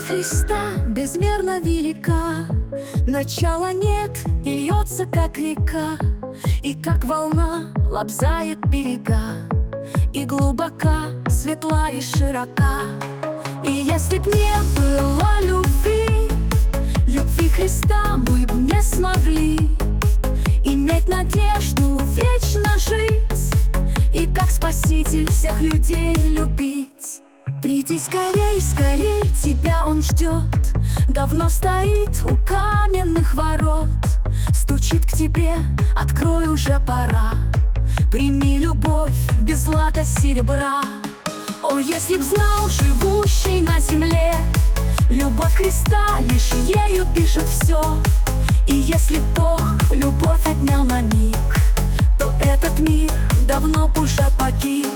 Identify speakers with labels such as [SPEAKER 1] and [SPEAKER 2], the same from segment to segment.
[SPEAKER 1] Христа безмерно велика, начала нет и льется, как река, и как волна лобзает берега, и глубока, светла и широка. И если б не было любви, любви Христа, мы б не смогли иметь надежду вечно жить и как Спаситель всех людей любить. Приди скорей, скорей, тебя Он ждет, давно стоит у каменных ворот, стучит к тебе, открой, уже пора, прими любовь без злата серебра. О, если б знал живущий на земле, любовь Христа, лишь ею пишет все. И если Бог любовь отнял на миг, то этот мир давно б уже погиб.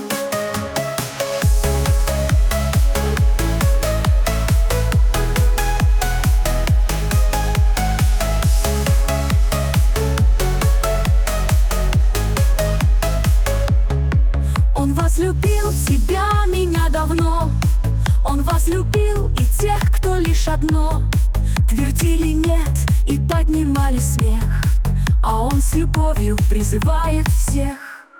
[SPEAKER 1] Он возлюбил тебя, меня давно, Он возлюбил и тех, кто лишь одно твердили нет и поднимали смех, а Он с любовью призывает всех.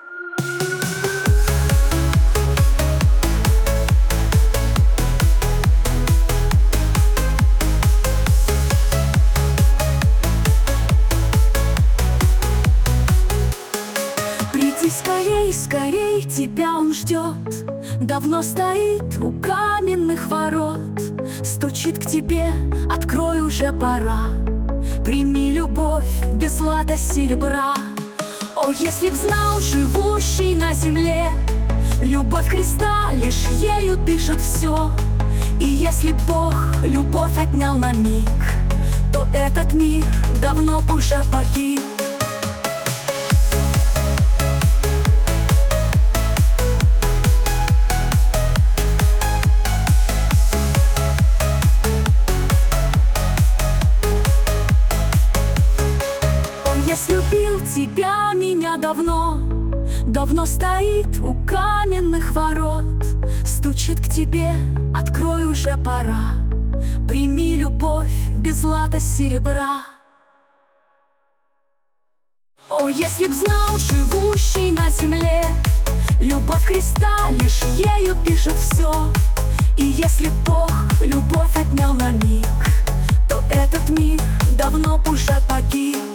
[SPEAKER 1] Приди скорей, скорей, тебя Он ждет, давно стоит у каменных ворот, стучит к тебе, открой, уже пора, прими любовь без злата серебра. О, если б знал живущий на земле, любовь Христа, лишь ею дышит все. И если б Бог любовь отнял на миг, то этот мир давно б уже погиб. Любил тебя, меня давно, давно стоит у каменных ворот, стучит к тебе, открой, уже пора, прими любовь без злата серебра. О, если б знал живущий на земле, любовь Христа, лишь ею пишет все. И если б Бог любовь отнял на миг, то этот мир давно б уже погиб.